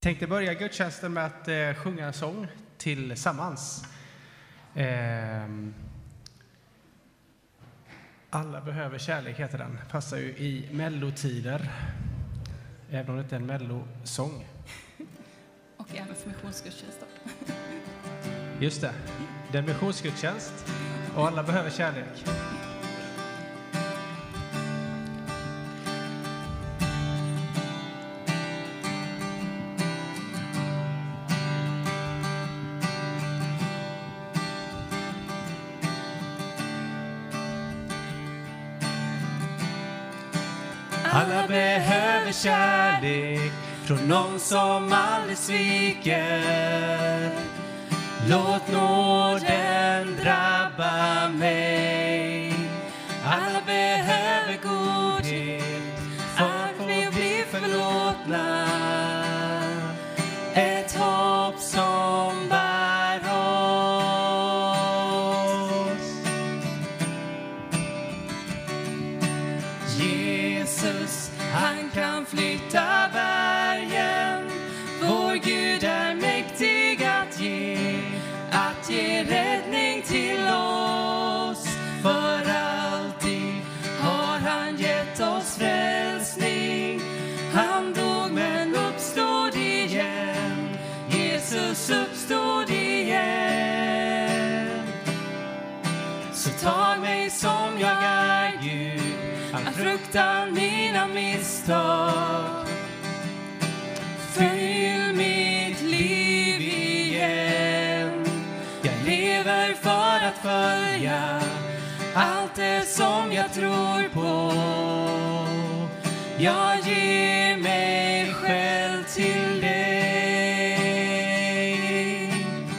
Tänkte börja gudstjänsten med att sjunga en sång tillsammans. Alla behöver kärlek heter den. Passar ju i mellotider. Även om det inte är en mellosång. Och även för missionsgudstjänst då. Just det. Det är en missionsgudstjänst. Och alla behöver kärlek. Alla behöver kärlek från någon som aldrig sviker. Låt nåden drabba mig. Alla behöver godhet för att bli förlåtna. Ett hopp som bär oss. Jesus, han kan flytta bergen. Vår Gud är mäktig att ge räddning till oss. För alltid har han gett oss frälsning. Han dog men uppstod igen. Jesus uppstod igen. Så ta mig som jag är, Gud. Han fruktar mina misstag. Fyll mitt liv igen. Jag lever för att följa allt det som jag tror på. Jag ger mig själv till dig.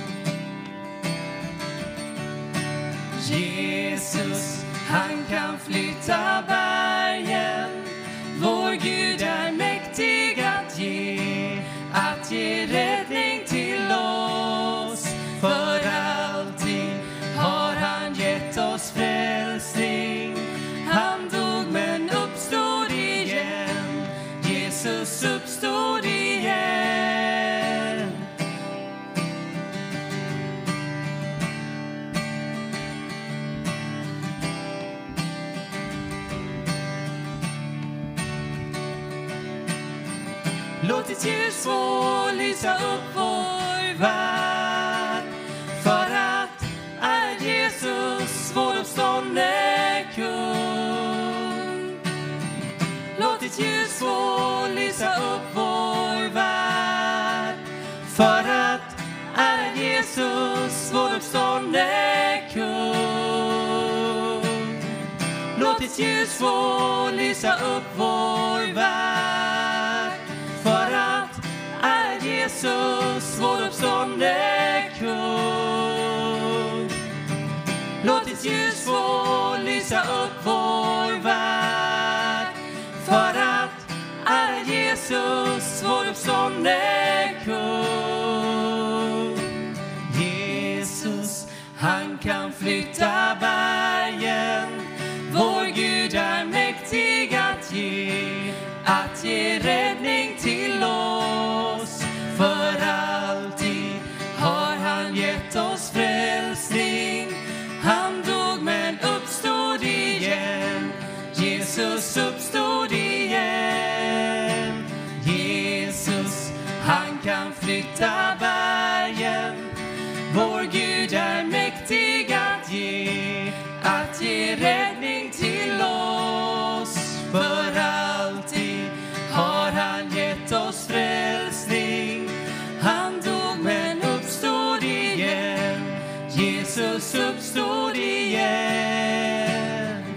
Jesus, han kan flytta bergen. Vår Gud är mäktig att ge räddning till oss. För alltid har han gett oss frälsning. Han dog men uppstod igen. Jesus uppstod igen. Låt ditt ljus få lysa upp vår värld. För att är Jesus vår uppståndne kung. Låt ditt ljus få lysa upp vår värld. För att är Jesus vår uppståndne kung. Låt ditt ljus få lysa upp vår värld. För att är Jesus vår uppståndne kung. Låt ditt ljus få lysa upp vår värld. För att är Jesus vår uppståndne kung. Jesus, han kan flytta bergen. Vår Gud är mäktig att ge räddning till oss. För alltid har han gett oss frälsning. Han dog men uppstod igen. Jesus uppstod igen. Jesus, han kan flytta bergen. Vår Gud är mäktig att ge räddning till oss. För alltid har han gett oss frälsning. Han dog men uppstod igen. Jesus uppstod igen.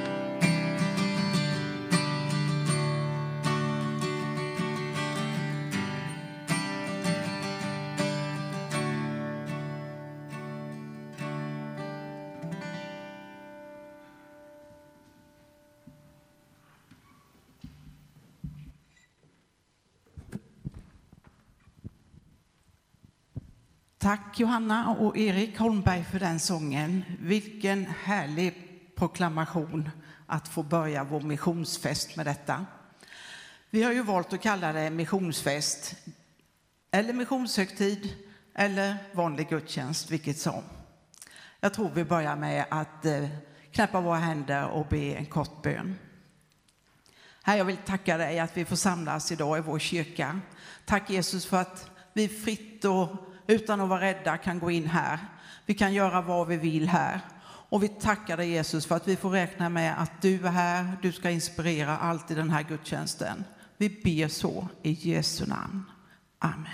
Tack Johanna och Erik Holmberg för den sången. Vilken härlig proklamation att få börja vår missionsfest med detta. Vi har ju valt att kalla det missionsfest eller missionshögtid eller vanlig gudstjänst, vilket som. Jag tror vi börjar med att knäppa våra händer och be en kort bön. Herre, jag vill tacka dig att vi får samlas idag i vår kyrka. Tack Jesus för att vi fritt och utan att vara rädda kan gå in här. Vi kan göra vad vi vill här. Och vi tackar dig Jesus för att vi får räkna med att du är här. Du ska inspirera allt i den här gudstjänsten. Vi ber så i Jesu namn. Amen.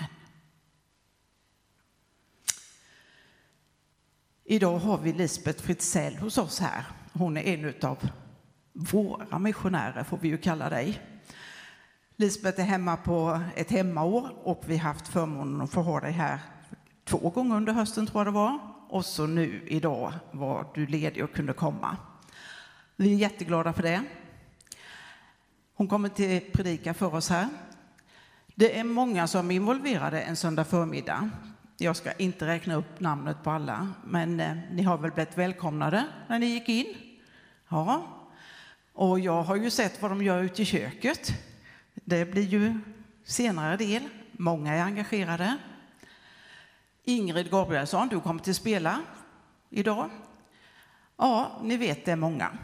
Idag har vi Lisbeth Fritzell hos oss här. Hon är en av våra missionärer, får vi ju kalla dig. Lisbeth är hemma på ett hemmaår och vi har haft förmånen att få ha dig här 2 gånger under hösten, tror jag det var. Och så nu idag var du ledig och kunde komma. Vi är jätteglada för det. Hon kommer till predika för oss här. Det är många som är involverade en söndag förmiddag. Jag ska inte räkna upp namnet på alla, men ni har väl blivit välkomnade när ni gick in? Ja. Och jag har ju sett vad de gör ute i köket. Det blir ju senare del. Många är engagerade. Ingrid Gabrielsson, du kommer till spela idag. Ja, ni vet det är många.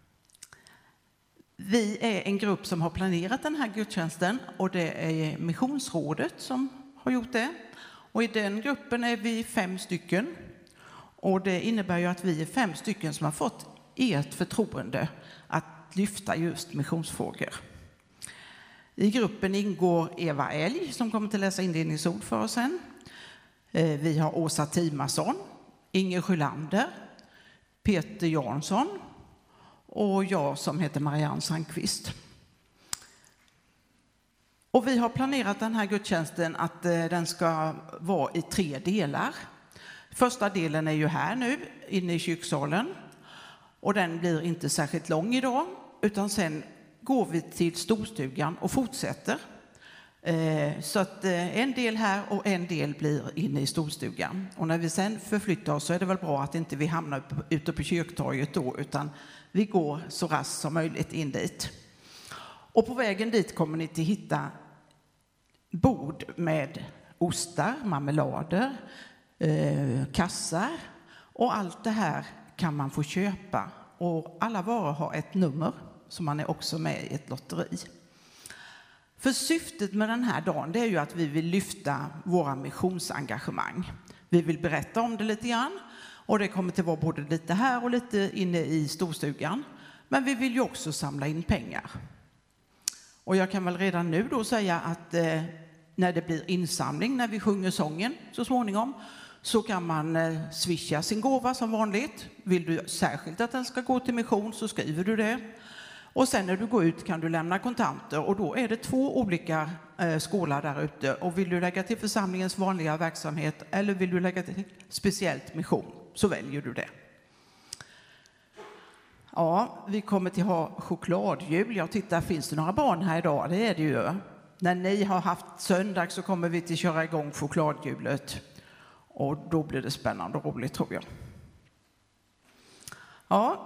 Vi är en grupp som har planerat den här gudstjänsten och det är Missionsrådet som har gjort det. Och i den gruppen är vi 5 stycken. Och det innebär ju att vi är 5 stycken som har fått ert förtroende att lyfta just missionsfrågor. I gruppen ingår Eva Elg som kommer att läsa inledningsord för oss sen. Vi har Åsa Timason, Inger Sjölander, Peter Jansson och jag som heter Marianne Sandqvist. Och vi har planerat den här gudstjänsten att den ska vara i 3 delar. Första delen är ju här nu, inne i kyrksalen. Och den blir inte särskilt lång idag, utan sen går vi till storstugan och fortsätter. Så att en del här och en del blir inne i storstugan. Och när vi sen förflyttar oss så är det väl bra att inte vi hamnar ute på kyrktorget då, utan vi går så raskt som möjligt in dit. Och på vägen dit kommer ni till hitta bord med ostar, marmelader, kassar och allt det här kan man få köpa. Och alla varor har ett nummer så man är också med i ett lotteri. För syftet med den här dagen det är ju att vi vill lyfta våra missionsengagemang. Vi vill berätta om det lite grann och det kommer till vara både lite här och lite inne i storstugan. Men vi vill ju också samla in pengar. Och jag kan väl redan nu då säga att när det blir insamling, när vi sjunger sången så småningom, så kan man swisha sin gåva som vanligt. Vill du särskilt att den ska gå till mission så skriver du det. Och sen när du går ut kan du lämna kontanter och då är det 2 olika skålar där ute. Och vill du lägga till församlingens vanliga verksamhet eller vill du lägga till speciellt mission så väljer du det. Ja, vi kommer till ha chokladjul. Jag tittar, finns det några barn här idag? Det är det ju. När ni har haft söndag så kommer vi till köra igång chokladhjulet. Och då blir det spännande och roligt tror jag. Ja.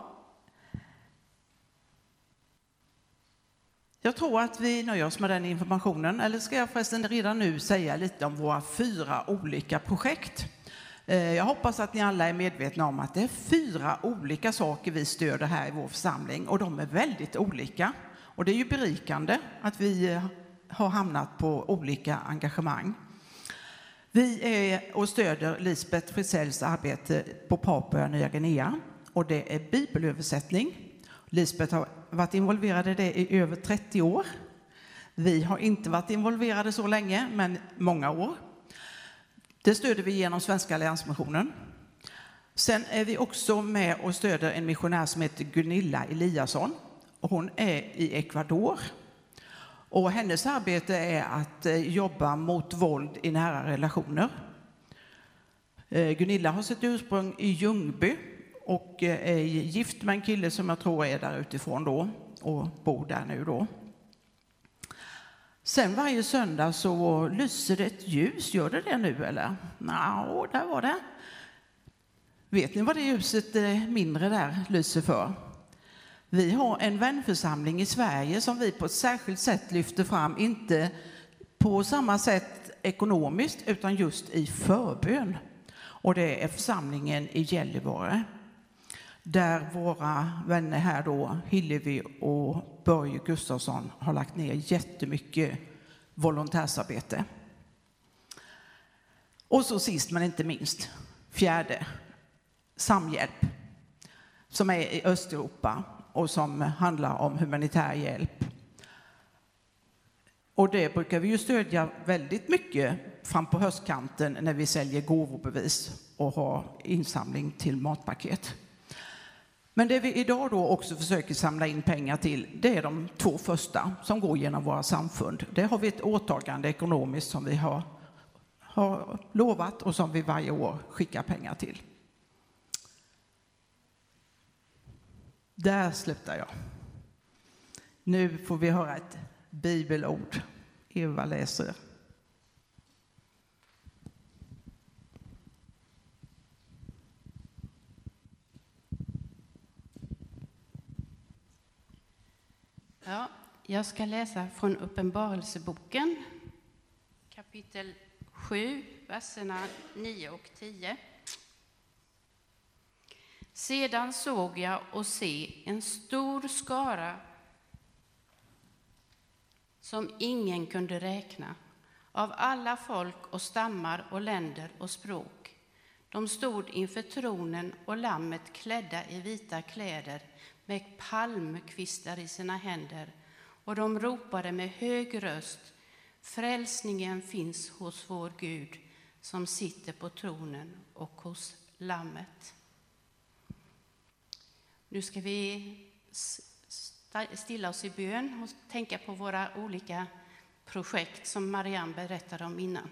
Jag tror att vi nöjer oss med den informationen. Eller ska jag förresten redan nu säga lite om våra 4 olika projekt. Jag hoppas att ni alla är medvetna om att det är 4 olika saker vi stöder här i vår församling. Och de är väldigt olika. Och det är ju berikande att vi har hamnat på olika engagemang. Vi är och stöder Lisbeth Fritzells arbete på Papua Nya Guinea. Och det är bibelöversättning. Lisbeth har varit involverad i det i över 30 år. Vi har inte varit involverade så länge, men många år. Det stöder vi genom Svenska Alliansmissionen. Sen är vi också med och stöder en missionär som heter Gunilla Eliasson. Och hon är i Ecuador. Och hennes arbete är att jobba mot våld i nära relationer. Gunilla har sitt ursprung i Ljungby och är gift med en kille som jag tror är där utifrån då och bor där nu då. Sen varje söndag så lyser det ett ljus. Gör det nu eller? Ja, där var det. Vet ni vad det ljuset mindre där lyser för? Vi har en vänförsamling i Sverige som vi på ett särskilt sätt lyfter fram. Inte på samma sätt ekonomiskt utan just i förbön. Och det är församlingen i Gällivare. Där våra vänner här då, Hillevi och Börje Gustafsson, har lagt ner jättemycket volontärsarbete. Och så sist men inte minst, fjärde, Samhjälp, som är i Östeuropa och som handlar om humanitär hjälp. Och det brukar vi ju stödja väldigt mycket fram på höstkanten när vi säljer gåvobevis och har insamling till matpaket. Men det vi idag då också försöker samla in pengar till, det är de 2 första som går genom våra samfund. Det har vi ett åtagande ekonomiskt som vi har lovat och som vi varje år skickar pengar till. Där slutar jag. Nu får vi höra ett bibelord. Eva läser. Ja, jag ska läsa från Uppenbarelseboken, kapitel 7, verserna 9 och 10. Sedan såg jag och se en stor skara som ingen kunde räkna, av alla folk och stammar och länder och språk. De stod inför tronen och lammet klädda i vita kläder med palmkvistar i sina händer, och de ropade med hög röst: frälsningen finns hos vår Gud som sitter på tronen och hos lammet. Nu ska vi stilla oss i bön och tänka på våra olika projekt som Marianne berättade om innan.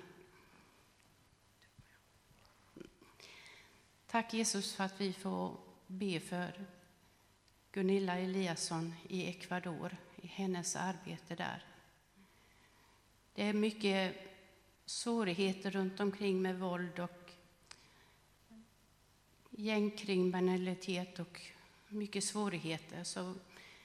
Tack Jesus för att vi får be för Gunilla Eliasson i Ecuador, i hennes arbete där. Det är mycket svårigheter runt omkring med våld och gängkriminalitet och mycket svårigheter. Så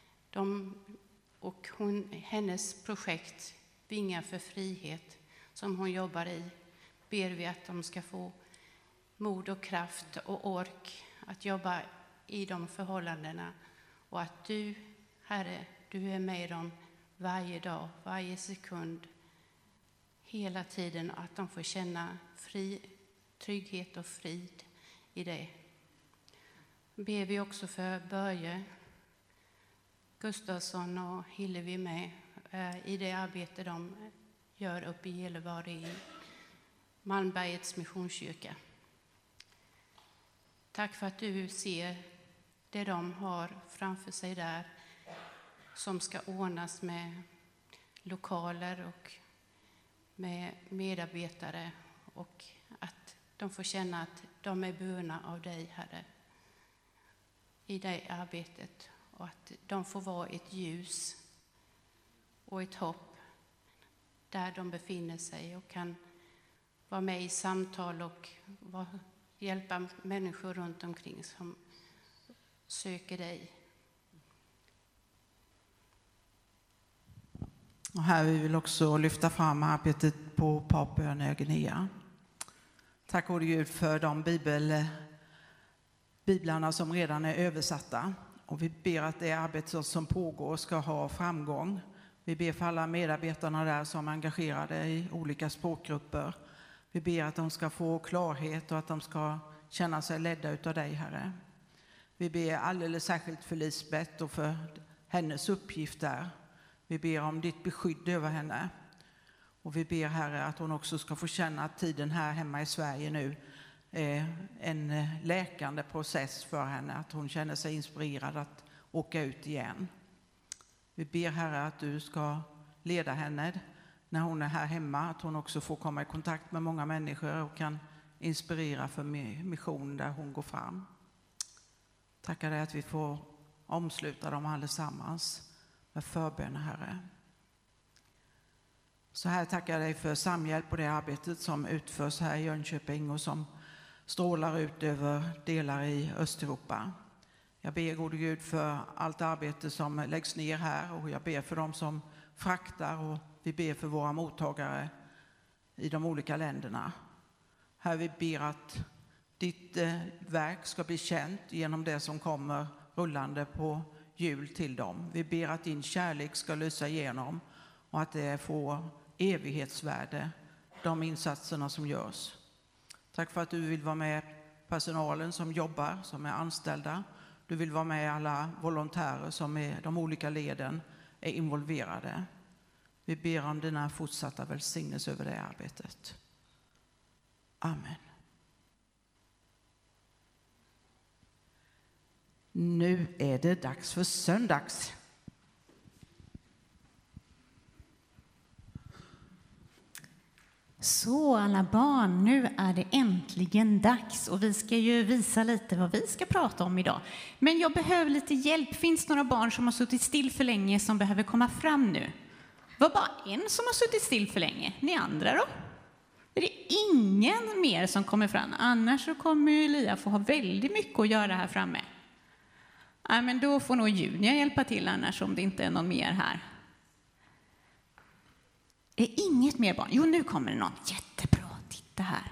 hennes projekt Vingar för frihet som hon jobbar i, ber vi att de ska få mod och kraft och ork att jobba i de förhållandena, och att du, Herre, du är med dem varje dag, varje sekund, hela tiden, att de får känna trygghet och frid i det. Ber vi också för Börje Gustafsson och Hillevi med i det arbete de gör uppe i Gällivare i Malmbergets missionskyrka. Tack för att du ser det de har framför sig där, som ska ordnas med lokaler och med medarbetare, och att de får känna att de är burna av dig, Herre, i det arbetet, och att de får vara ett ljus och ett hopp där de befinner sig och kan vara med i samtal och hjälpa människor runt omkring som söker dig. Och här vi vill också lyfta fram arbetet på Papua Nya Guinea. Tack gode Gud för de biblarna som redan är översatta. Och vi ber att det arbete som pågår ska ha framgång. Vi ber för alla medarbetarna där som är engagerade i olika språkgrupper. Vi ber att de ska få klarhet och att de ska känna sig ledda utav dig, Herre. Vi ber alldeles särskilt för Lisbeth och för hennes uppgift där. Vi ber om ditt beskydd över henne. Och vi ber, Herre, att hon också ska få känna att tiden här hemma i Sverige nu är en läkande process för henne. Att hon känner sig inspirerad att åka ut igen. Vi ber, Herre, att du ska leda henne när hon är här hemma. Att hon också får komma i kontakt med många människor och kan inspirera för mission där hon går fram. Tackar dig att vi får omsluta dem allesammans med förböner, Herre. Så här tackar jag dig för Samhjälp och det arbetet som utförs här i Jönköping och som strålar ut över delar i Östeuropa. Jag ber, gode Gud, för allt arbete som läggs ner här, och jag ber för dem som fraktar, och vi ber för våra mottagare i de olika länderna. Herre, vi ber att ditt verk ska bli känt genom det som kommer rullande på jul till dem. Vi ber att din kärlek ska lysa igenom och att det får evighetsvärde, de insatserna som görs. Tack för att du vill vara med personalen som jobbar, som är anställda. Du vill vara med alla volontärer som i de olika leden är involverade. Vi ber om dina fortsatta välsignelse över det arbetet. Amen. Nu är det dags för söndags. Så alla barn, nu är det äntligen dags och vi ska ju visa lite vad vi ska prata om idag. Men jag behöver lite hjälp. Finns det några barn som har suttit still för länge som behöver komma fram nu? Var bara en som har suttit still för länge. Ni andra då? Är det ingen mer som kommer fram? Annars så kommer Elia få ha väldigt mycket att göra här framme. Nej, men då får nog Junia hjälpa till annars om det inte är någon mer här. Är inget mer barn? Jo, nu kommer det någon. Jättebra, titta här.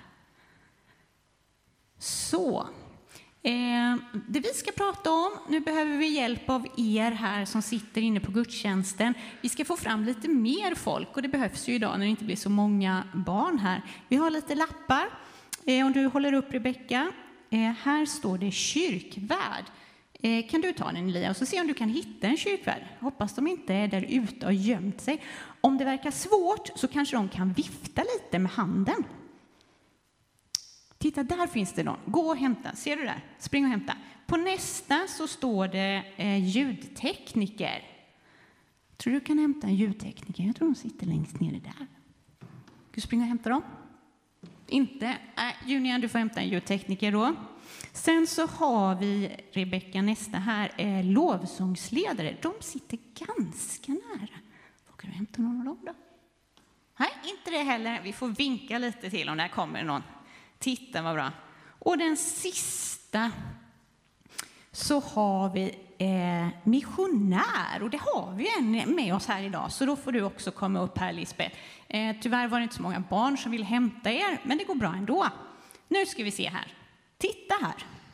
Så, det vi ska prata om, nu behöver vi hjälp av er här som sitter inne på gudstjänsten. Vi ska få fram lite mer folk och det behövs ju idag när det inte blir så många barn här. Vi har lite lappar. Om du håller upp Rebecka, här står det kyrkvärd. Kan du ta den, Elia, och så se om du kan hitta en kyrkvärd. Hoppas de inte är där ute och gömt sig. Om det verkar svårt så kanske de kan vifta lite med handen. Titta, där finns det någon. Gå och hämta. Ser du där? Spring och hämta. På nästa så står det ljudtekniker. Tror du kan hämta en ljudtekniker? Jag tror de sitter längst nere där. Ska du springa och hämta dem? Inte? Julian, du får hämta en ljudtekniker då. Sen så har vi Rebecka, nästa här är lovsångsledare. De sitter ganska nära. Vågar du hämta någon av dem då? Nej, inte det heller. Vi får vinka lite till om det kommer någon. Titta vad bra. Och den sista så har vi missionär. Och det har vi en med oss här idag. Så då får du också komma upp här, Lisbeth. Tyvärr var det inte så många barn som vill hämta er. Men det går bra ändå. Nu ska vi se här. Titta här.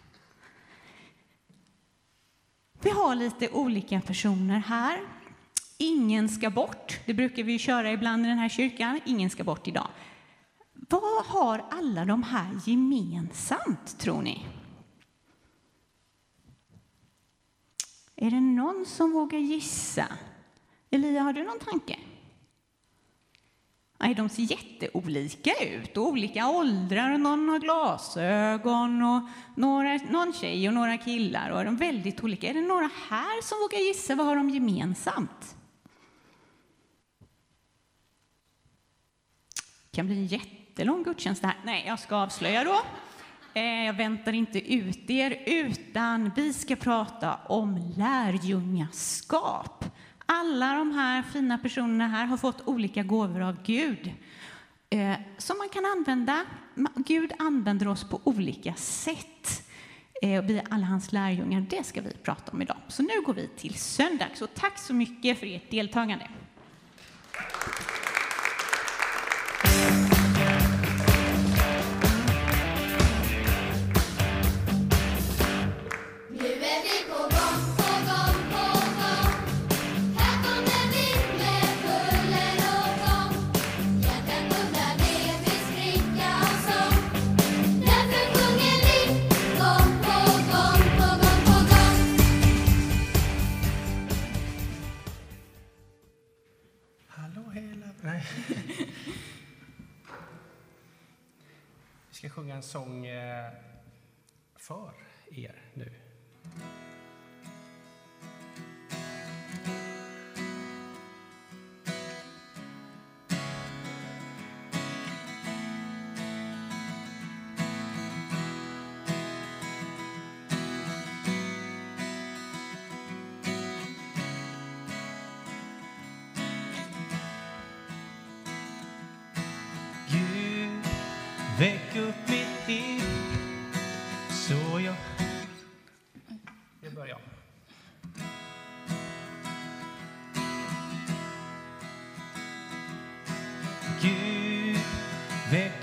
Vi har lite olika personer här. Ingen ska bort. Det brukar vi köra ibland i den här kyrkan. Ingen ska bort idag. Vad har alla de här gemensamt, tror ni? Är det någon som vågar gissa? Elia, har du någon tanke? Nej, de ser jätteolika ut. Olika åldrar. Någon har glasögon och någon tjej och några killar. Och de är väldigt olika. Är det några här som vågar gissa? Vad har de gemensamt? Det kan bli en jättelång gudstjänst här. Nej, jag ska avslöja då. Jag väntar inte ut er, utan vi ska prata om lärjungaskap. Alla de här fina personerna här har fått olika gåvor av Gud som man kan använda. Gud använder oss på olika sätt. Vi är alla hans lärjungar. Det ska vi prata om idag. Så nu går vi till söndag. Så tack så mycket för ert deltagande. Vi ska sjunga en sång för er nu. Väck upp mitt liv så jag börjar. Gud,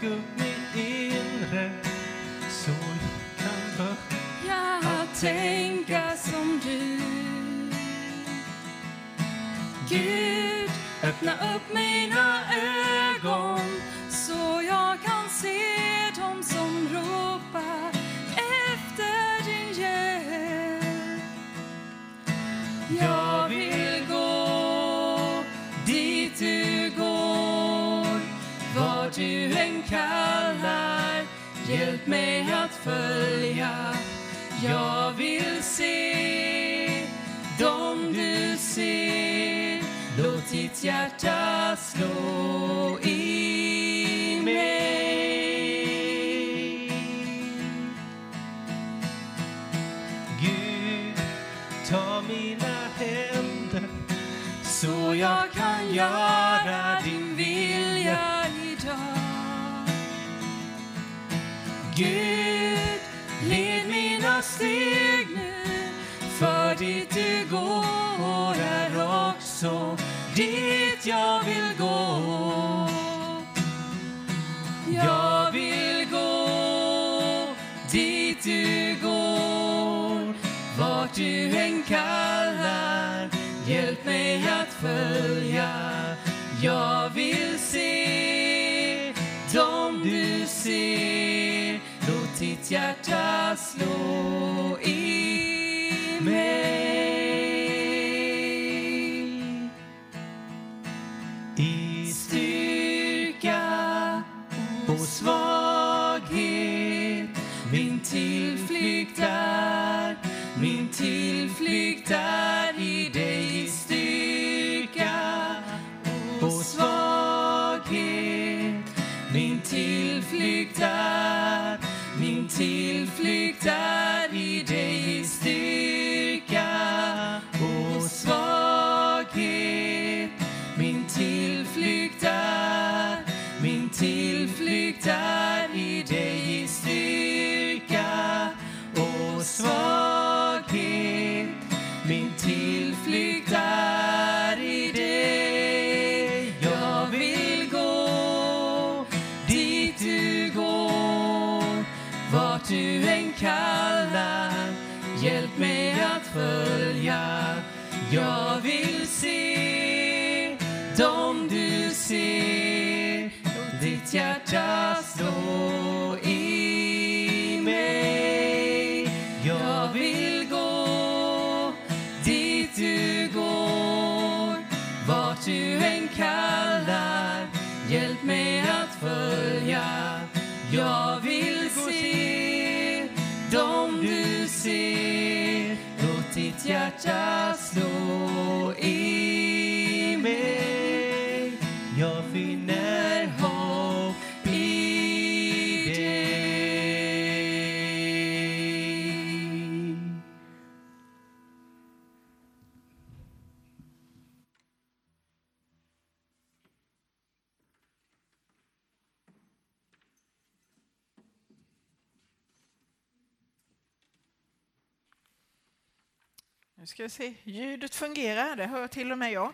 upp mitt inre så jag kan börja tänka som du. Gud, öppna upp mina ögon så jag kan se dem som ropar efter din hjälp. Jag vill gå dit du går, var du än kallar, hjälp mig att följa. Jag vill se dem du ser, låt ditt hjärta slå i mig. Gud, ta mina händer så jag kan göra din vilja idag. Gud, led mina steg nu, för dit du går är också dit jag vill gå. Jag vill gå dit du går, vart du än kallar, hjälp mig att följa. Jag vill se dem du ser, låt ditt hjärta slå i mig. I styrka och svaghet, min tillflykt är, min tillflykt är i dig. I styrka och svaghet, min tillflykt är, min tillflykt är i dig. I styrka och svaghet, min tillflykt är, min tillflykt är i dig. I styrka och svaghet, min tillflykt är i dig. Jag vill gå dit du går, vart du än kallar, hjälp mig att följa. Jag vill se dem du ser, ditt hjärta slå i mig. Jag vill gå dit du går, vart du än kallar, hjälp mig att följa. Jag vill se dem du ser, låt ditt hjärta slå i mig. Jag finner hopp i dig. Nu ska vi se, ljudet fungerar, det hör till och med jag.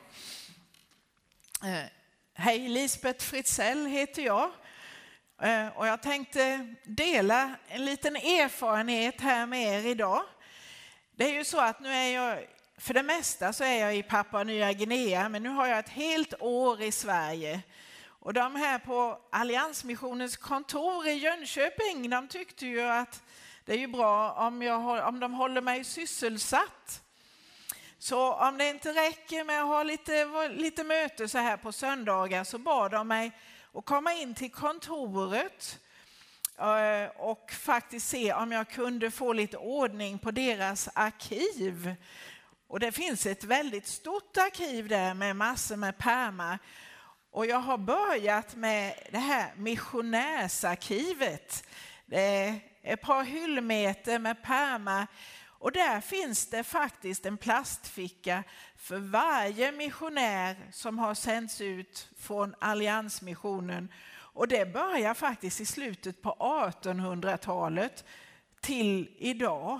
Hej, Lisbeth Fritzell heter jag. Och jag tänkte dela en liten erfarenhet här med er idag. Det är ju så att nu är jag, för det mesta så är jag i Papua Nya Guinea, men nu har jag ett helt år i Sverige. Och de här på Alliansmissionens kontor i Jönköping, de tyckte ju att det är ju bra om de håller mig sysselsatt. Så om det inte räcker med att ha lite möte så här på söndagar, så bad de mig att komma in till kontoret och faktiskt se om jag kunde få lite ordning på deras arkiv. Och det finns ett väldigt stort arkiv där med massor med pärmar. Och jag har börjat med det här missionärsarkivet. Det är ett par hyllmeter med pärmar. Och där finns det faktiskt en plastficka för varje missionär som har sänts ut från Alliansmissionen. Och det börjar faktiskt i slutet på 1800-talet till idag.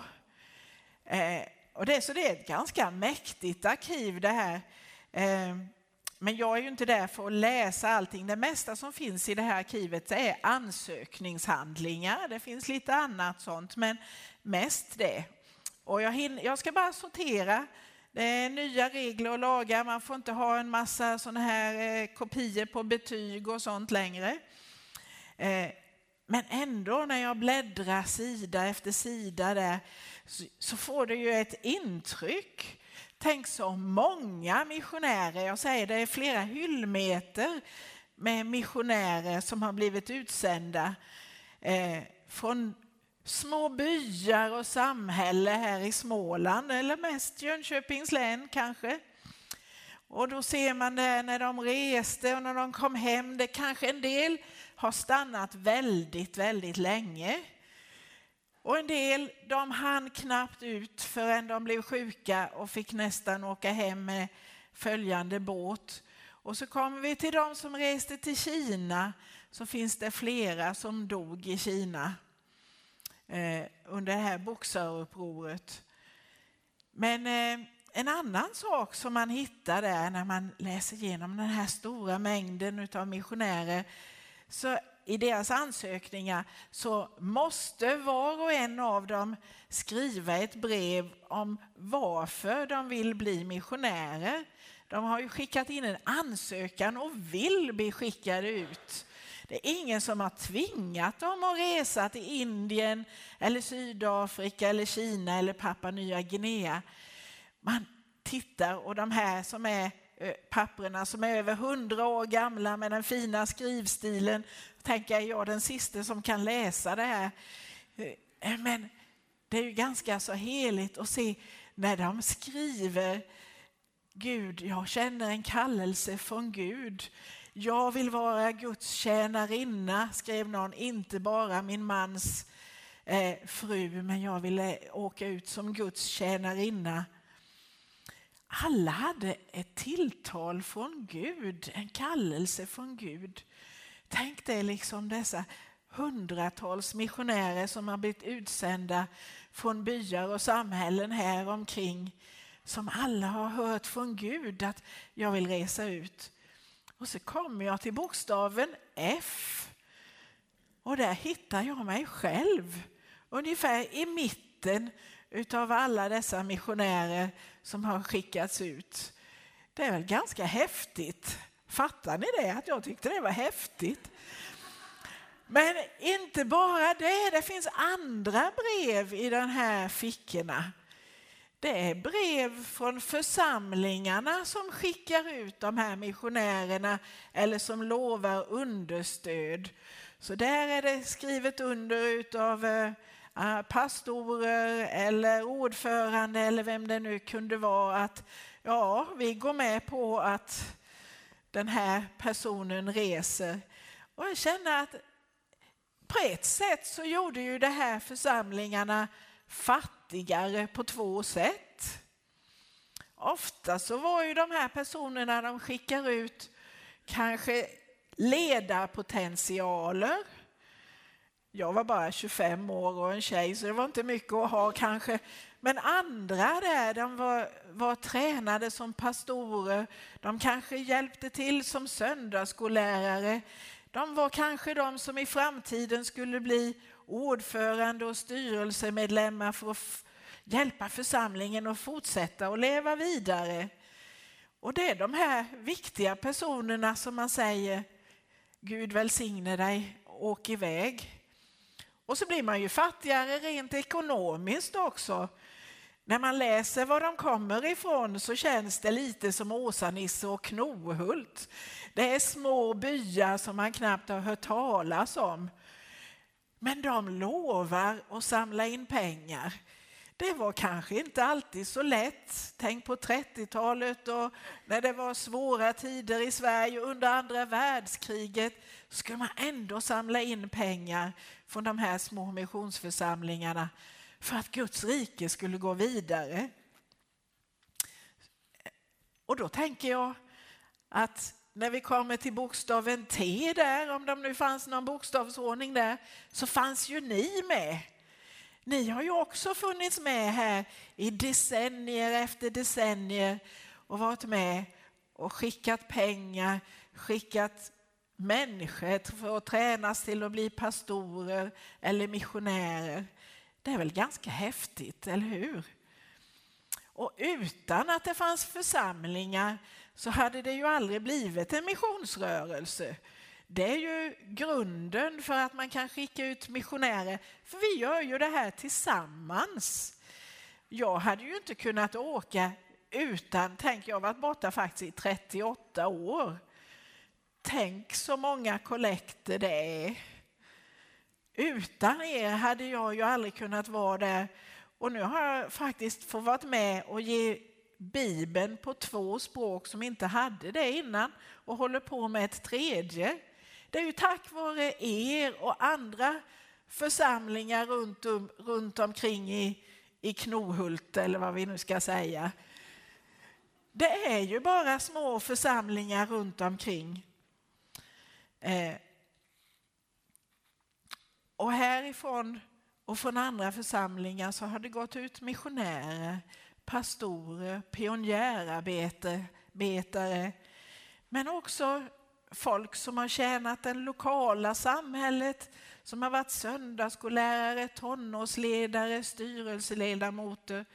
Så det är ett ganska mäktigt arkiv det här. Men jag är ju inte där för att läsa allting. Det mesta som finns i det här arkivet är ansökningshandlingar. Det finns lite annat sånt, men mest det. Och jag ska bara sortera. Det är nya regler och lagar. Man får inte ha en massa såna här kopior på betyg och sånt längre. Men ändå när jag bläddrar sida efter sida där så får det ju ett intryck. Tänk så många missionärer, jag säger det är flera hyllmeter med missionärer som har blivit utsända från små byar och samhälle här i Småland eller mest Jönköpings län kanske. Och då ser man det när de reste och när de kom hem. Det kanske en del har stannat väldigt, väldigt länge. Och en del, de hann knappt ut förrän de blev sjuka och fick nästan åka hem med följande båt. Och så kommer vi till de som reste till Kina, så finns det flera som dog i Kina under det här boxarupproret. Men en annan sak som man hittar där när man läser igenom den här stora mängden av missionärer, så i deras ansökningar så måste var och en av dem skriva ett brev om varför de vill bli missionärer. De har ju skickat in en ansökan och vill bli skickade ut. Det är ingen som har tvingat dem att resa till Indien eller Sydafrika eller Kina eller Papua Nya Guinea. Man tittar och de här som är papperna som är över 100 år gamla med den fina skrivstilen, tänker jag den sista som kan läsa det här. Men det är ju ganska så heligt att se när de skriver: Gud, jag känner en kallelse från Gud. Jag vill vara Guds tjänarinna, skrev någon, inte bara min mans fru, men jag ville åka ut som Guds tjänarinna. Alla hade ett tilltal från Gud, en kallelse från Gud. Tänk dig liksom dessa hundratals missionärer som har blivit utsända från byar och samhällen här omkring, som alla har hört från Gud att jag vill resa ut. Och så kommer jag till bokstaven F. Och där hittar jag mig själv. Ungefär i mitten utav alla dessa missionärer som har skickats ut. Det är väl ganska häftigt. Fattar ni det? Att jag tyckte det var häftigt. Men inte bara det. Det finns andra brev i den här fickorna. Det är brev från församlingarna som skickar ut de här missionärerna eller som lovar understöd. Så där är det skrivet under av pastorer eller ordförande eller vem det nu kunde vara, att ja, vi går med på att den här personen reser. Och jag känner att på ett sätt så gjorde ju det här församlingarna fattigare på två sätt. Ofta så var ju de här personerna de skickar ut kanske ledarpotentialer. Jag var bara 25 år och en tjej, så det var inte mycket att ha kanske. Men andra där, de var tränade som pastorer. De kanske hjälpte till som söndagsskollärare. De var kanske de som i framtiden skulle bli ordförande och styrelsemedlemmar för att hjälpa församlingen att fortsätta och leva vidare. Och det är de här viktiga personerna som man säger: Gud välsigne dig, åk iväg. Och så blir man ju fattigare rent ekonomiskt också. När man läser var de kommer ifrån så känns det lite som Åsa-Nisse och Knohult. Det är små byar som man knappt har hört talas om. Men de lovar att samla in pengar. Det var kanske inte alltid så lätt. Tänk på 30-talet och när det var svåra tider i Sverige under andra världskriget, skulle man ändå samla in pengar från de här små missionsförsamlingarna för att Guds rike skulle gå vidare. Och då tänker jag att när vi kommer till bokstaven T där, om det nu fanns någon bokstavsordning där, så fanns ju ni med. Ni har ju också funnits med här i decennier efter decennier och varit med och skickat pengar, skickat människor för att tränas till att bli pastorer eller missionärer. Det är väl ganska häftigt, eller hur? Och utan att det fanns församlingar så hade det ju aldrig blivit en missionsrörelse. Det är ju grunden för att man kan skicka ut missionärer. För vi gör ju det här tillsammans. Jag hade ju inte kunnat åka utan, tänk, jag har varit borta faktiskt i 38 år. Tänk så många kollekter det är. Utan er hade jag ju aldrig kunnat vara där. Och nu har jag faktiskt fått vara med och ge Bibeln på 2 språk som inte hade det innan och håller på med ett 3:e. Det är ju tack vare er och andra församlingar runt omkring i Knohult, eller vad vi nu ska säga. Det är ju bara små församlingar runt omkring. Och härifrån och från andra församlingar så har det gått ut missionärer, pastorer, pionjärarbetare, men också folk som har tjänat det lokala samhället, som har varit söndagsskollärare, tonårsledare, styrelseledamoter.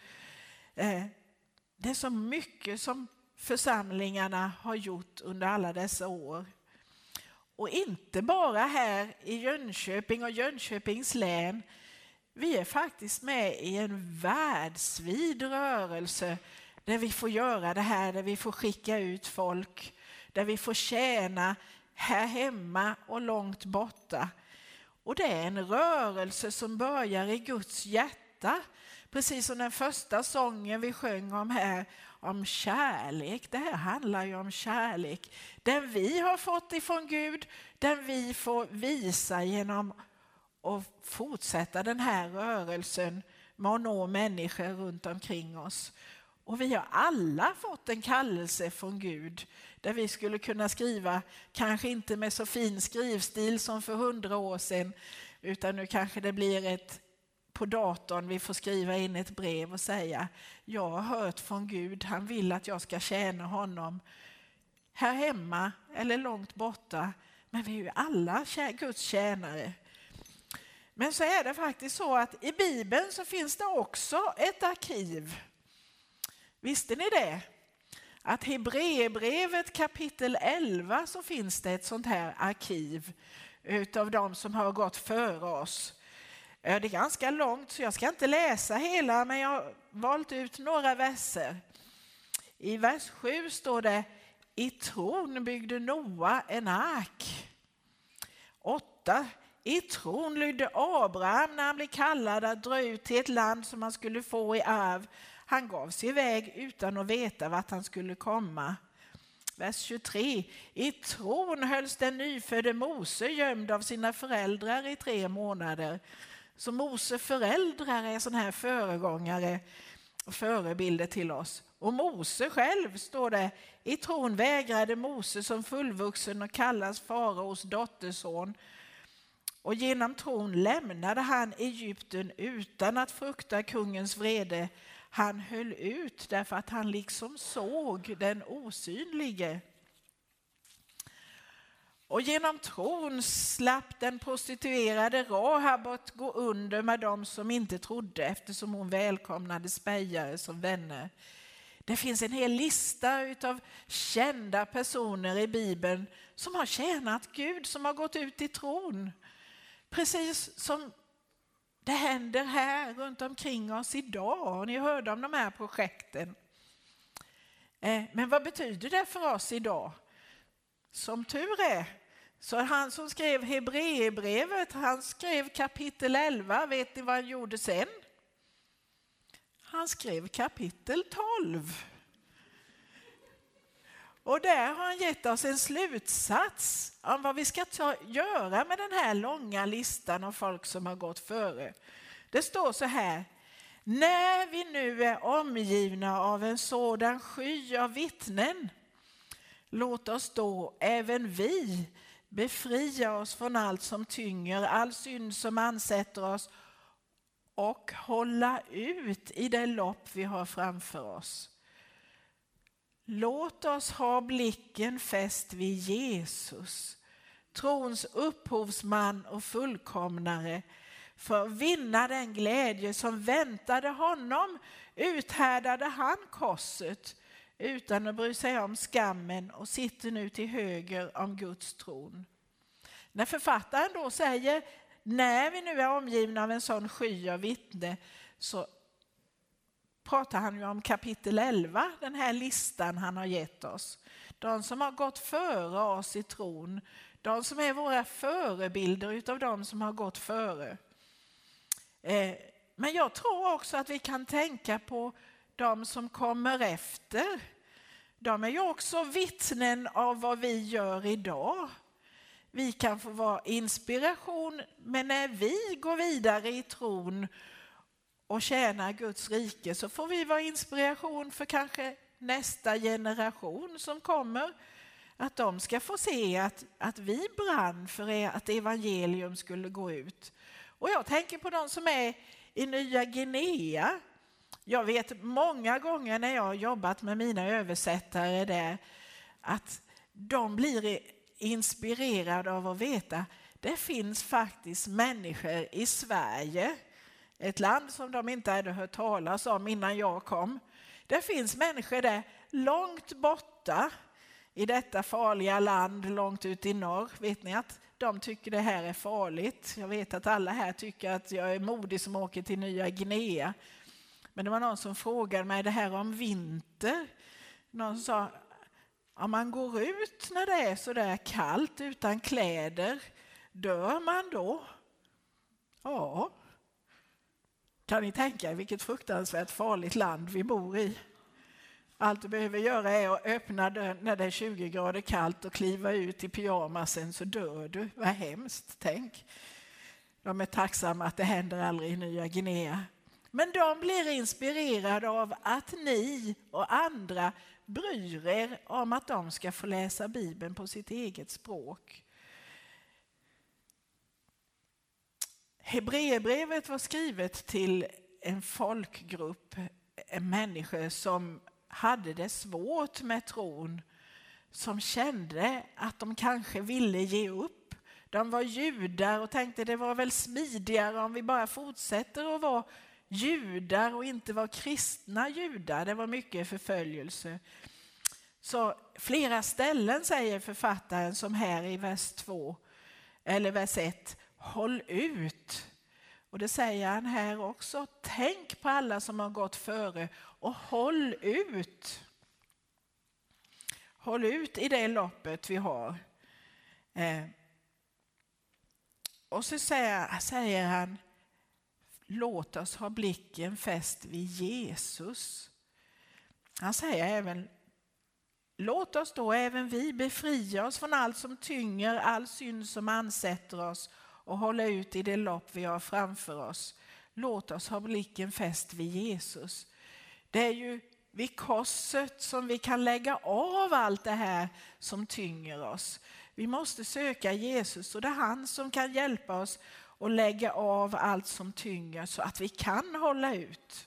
Det är så mycket som församlingarna har gjort under alla dessa år. Och inte bara här i Jönköping och Jönköpings län. Vi är faktiskt med i en världsvid rörelse där vi får göra det här, där vi får skicka ut folk, där vi får tjäna här hemma och långt borta. Och det är en rörelse som börjar i Guds hjärta. Precis som den första sången vi sjöng om här, om kärlek. Det här handlar ju om kärlek. Den vi har fått ifrån Gud, den vi får visa genom att fortsätta den här rörelsen med att nå människor runt omkring oss. Och vi har alla fått en kallelse från Gud där vi skulle kunna skriva, kanske inte med så fin skrivstil som för 100 år sedan, utan nu kanske det blir på datorn vi får skriva in ett brev och säga, jag har hört från Gud, han vill att jag ska tjäna honom här hemma eller långt borta, men vi är ju alla Guds tjänare. Men så är det faktiskt så att i Bibeln så finns det också ett arkiv. Visste ni det? Att Hebreerbrevet kapitel 11 så finns det ett sånt här arkiv utav de som har gått före oss. Det är ganska långt så jag ska inte läsa hela, men jag har valt ut några verser. I vers 7 står det, i tron byggde Noa en ark. 8. I tron lydde Abraham när han blev kallad att dra ut till ett land som han skulle få i arv. Han gav sig iväg utan att veta vart han skulle komma. Vers 23. I tron hölls den nyfödde Mose gömd av sina föräldrar i 3 månader. Så Mose föräldrar är sån här föregångare och förebilder till oss. Och Mose själv, står det, i tron vägrade Mose som fullvuxen och kallas faraos dotterson. Och genom tron lämnade han Egypten utan att frukta kungens vrede. Han höll ut därför att han liksom såg den osynlige. Och genom tron slapp den prostituerade Rahab att gå under med dem som inte trodde, eftersom hon välkomnade spejare som vänner. Det finns en hel lista utav kända personer i Bibeln som har tjänat Gud, som har gått ut i tron. Precis som det händer här runt omkring oss idag. Och ni hörde om de här projekten. Men vad betyder det för oss idag? Som tur är, så han som skrev Hebreerbrevet, han skrev kapitel 11. Vet ni vad han gjorde sen? Han skrev kapitel 12. Och där har han gett oss en slutsats om vad vi ska göra med den här långa listan av folk som har gått före. Det står så här: när vi nu är omgivna av en sådan sky av vittnen, låt oss då även vi befria oss från allt som tynger, all synd som ansätter oss, och hålla ut i det lopp vi har framför oss. Låt oss ha blicken fäst vid Jesus, trons upphovsman och fullkomnare. För att vinna den glädje som väntade honom uthärdade han korset utan att bry sig om skammen och sitter nu till höger om Guds tron. När författaren då säger, när vi nu är omgivna av en sån sky av vittne, så pratar han ju om kapitel 11, den här listan han har gett oss. De som har gått före oss i tron, de som är våra förebilder utav de som har gått före. Men jag tror också att vi kan tänka på de som kommer efter. De är ju också vittnen av vad vi gör idag. Vi kan få vara inspiration, men när vi går vidare i tron och tjänar Guds rike så får vi vara inspiration för kanske nästa generation som kommer. Att de ska få se att vi brann för att evangelium skulle gå ut. Och jag tänker på de som är i Nya Guinea. Jag vet många gånger när jag har jobbat med mina översättare där att de blir inspirerade av att veta det finns faktiskt människor i Sverige, ett land som de inte hade hört talas om innan jag kom. Det finns människor där långt borta i detta farliga land långt ut i norr. Vet ni att de tycker det här är farligt? Jag vet att alla här tycker att jag är modig som åker till Nya Guinea. Men det var någon som frågade mig det här om vinter. Någon sa, om man går ut när det är så där kallt utan kläder, dör man då? Ja. Kan ni tänka er vilket fruktansvärt farligt land vi bor i? Allt du behöver göra är att öppna dörren när det är 20 grader kallt och kliva ut i pyjamasen så dör du. Vad hemskt, tänk. De är tacksamma att det händer aldrig i Nya Guinea. Men de blir inspirerade av att ni och andra bryr er om att de ska få läsa Bibeln på sitt eget språk. Hebreerbrevet var skrivet till en folkgrupp, människor som hade det svårt med tron, som kände att de kanske ville ge upp. De var judar och tänkte det var väl smidigare om vi bara fortsätter att vara judar och inte vara kristna judar. Det var mycket förföljelse. Så flera ställen säger författaren, som här i vers 2 eller vers 1, håll ut. Och det säger han här också. Tänk på alla som har gått före och håll ut. Håll ut i det loppet vi har. Och så säger han, låt oss ha blicken fäst vid Jesus. Han säger även, låt oss då även vi befria oss från allt som tynger, all synd som ansätter oss och hålla ut i det lopp vi har framför oss. Låt oss ha blicken fäst vid Jesus. Det är ju vid korset som vi kan lägga av allt det här som tynger oss. Vi måste söka Jesus och det är han som kan hjälpa oss att lägga av allt som tynger så att vi kan hålla ut.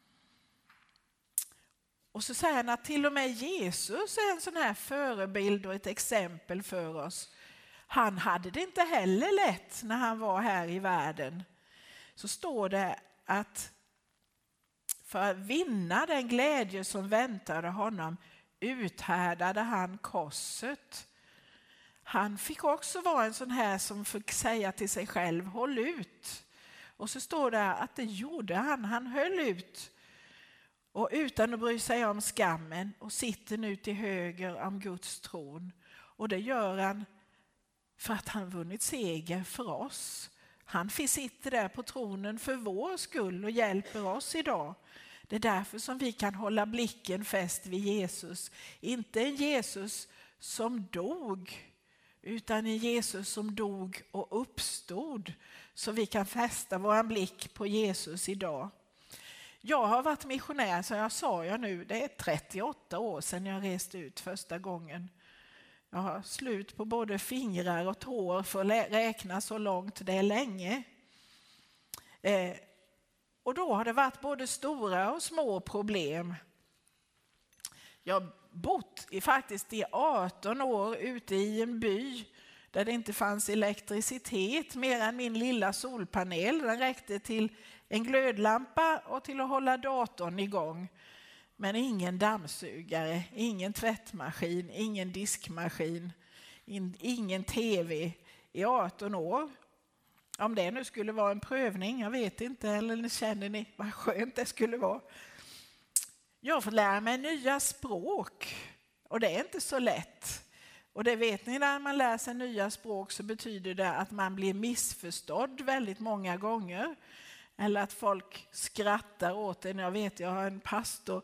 Och så säger han att till och med Jesus är en sån här förebild och ett exempel för oss. Han hade det inte heller lätt när han var här i världen. Så står det att för att vinna den glädje som väntade honom uthärdade han korset. Han fick också vara en sån här som fick säga till sig själv, håll ut. Och så står det att det gjorde han. Han höll ut. Och utan att bry sig om skammen och sitter nu till höger om Guds tron. Och det gör han för att han vunnit seger för oss. Han sitter där på tronen för vår skull och hjälper oss idag. Det är därför som vi kan hålla blicken fäst vid Jesus. Inte en Jesus som dog, utan en Jesus som dog och uppstod. Så vi kan fästa vår blick på Jesus idag. Jag har varit missionär, så jag sa jag nu, det är 38 år sedan jag reste ut första gången. Jag har slut på både fingrar och tår för att räkna så långt, det är länge. Och då har det varit både stora och små problem. Jag bott faktiskt i 18 år ute i en by där det inte fanns elektricitet mer än min lilla solpanel. Den räckte till en glödlampa och till att hålla datorn igång. Men ingen dammsugare, ingen tvättmaskin, ingen diskmaskin, ingen tv i 18 år. Om det nu skulle vara en prövning, jag vet inte, eller känner ni vad skönt det skulle vara. Jag får lära mig nya språk och det är inte så lätt. Och det vet ni, när man lär sig nya språk så betyder det att man blir missförstådd väldigt många gånger. Eller att folk skrattar åt en. Jag har en pastor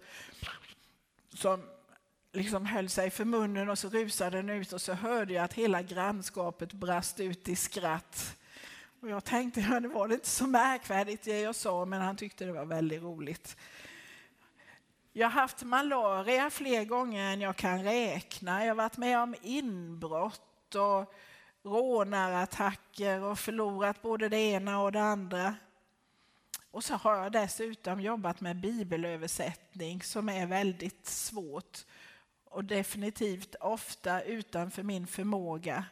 som liksom höll sig för munnen och så rusade den ut och så hörde jag att hela grannskapet brast ut i skratt. Och jag tänkte, det var inte så märkvärdigt det jag sa, men han tyckte det var väldigt roligt. Jag har haft malaria fler gånger än jag kan räkna. Jag har varit med om inbrott och rånarattacker och förlorat både det ena och det andra. Och så har jag dessutom jobbat med bibelöversättning som är väldigt svårt och definitivt ofta utanför min förmåga.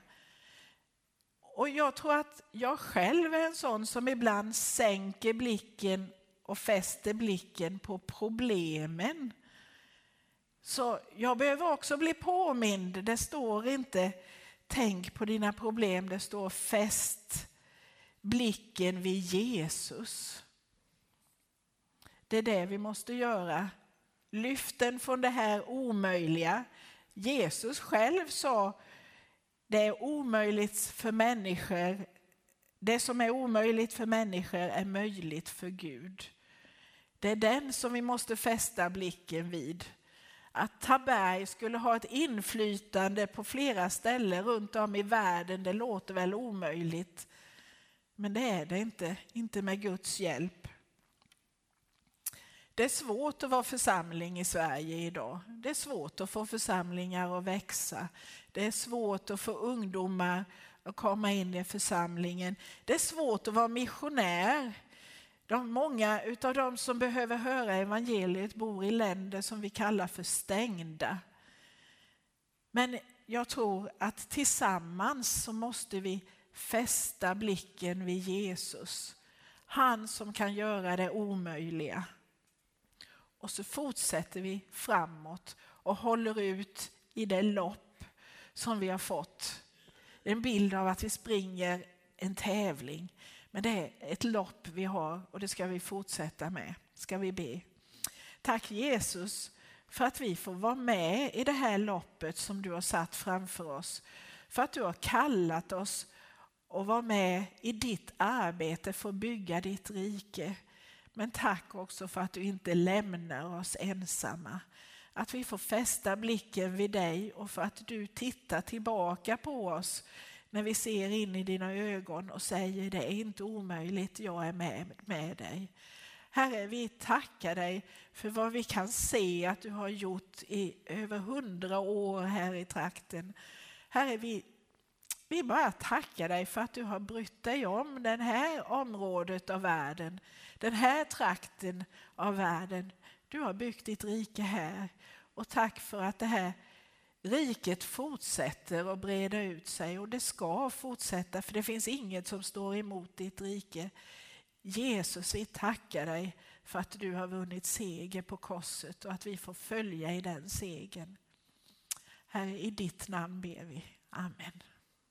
Och jag tror att jag själv är en sån som ibland sänker blicken och fäster blicken på problemen. Så jag behöver också bli påmind. Det står inte tänk på dina problem, det står fäst blicken vid Jesus. Det är det vi måste göra. Lyft den från det här omöjliga. Jesus själv sa, det är omöjligt för människor. Det som är omöjligt för människor är möjligt för Gud. Det är den som vi måste fästa blicken vid. Att Taberg skulle ha ett inflytande på flera ställen runt om i världen, det låter väl omöjligt. Men det är det inte med Guds hjälp. Det är svårt att vara församling i Sverige idag. Det är svårt att få församlingar att växa. Det är svårt att få ungdomar att komma in i församlingen. Det är svårt att vara missionär. Många av dem som behöver höra evangeliet bor i länder som vi kallar för stängda. Men jag tror att tillsammans så måste vi fästa blicken vid Jesus. Han som kan göra det omöjliga. Och så fortsätter vi framåt och håller ut i det lopp som vi har fått. En bild av att vi springer en tävling. Men det är ett lopp vi har och det ska vi fortsätta med. Ska vi be. Tack Jesus för att vi får vara med i det här loppet som du har satt framför oss. För att du har kallat oss och vara med i ditt arbete för att bygga ditt rike. Men tack också för att du inte lämnar oss ensamma. Att vi får fästa blicken vid dig och för att du tittar tillbaka på oss när vi ser in i dina ögon och säger det är inte omöjligt, jag är med dig. Herre, vi tackar dig för vad vi kan se att du har gjort i över 100 år här i trakten. Herre, vi bara tackar dig för att du har brytt dig om den här området av världen. Den här trakten av världen. Du har byggt ditt rike här. Och tack för att det här riket fortsätter att breda ut sig. Och det ska fortsätta för det finns inget som står emot ditt rike. Jesus, vi tackar dig för att du har vunnit seger på korset. Och att vi får följa i den segern. Herre, i ditt namn ber vi. Amen.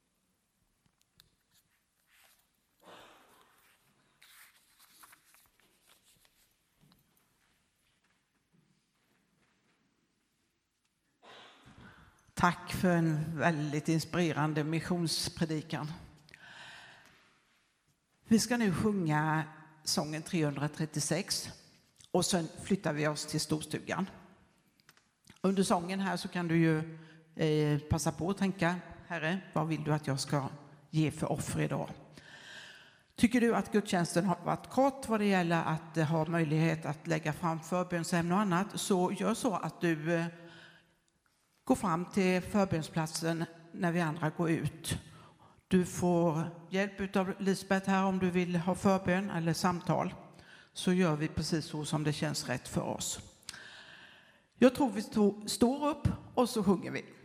Tack för en väldigt inspirerande missionspredikan. Vi ska nu sjunga sången 336 och sen flyttar vi oss till storstugan. Under sången här så kan du ju passa på att tänka, Herre, vad vill du att jag ska ge för offer idag? Tycker du att gudstjänsten har varit kort vad det gäller att ha möjlighet att lägga fram förbönsämnen och annat, så gör så att du gå fram till förbönsplatsen när vi andra går ut. Du får hjälp av Lisbeth här om du vill ha förbön eller samtal. Så gör vi precis så som det känns rätt för oss. Jag tror vi står upp och så sjunger vi.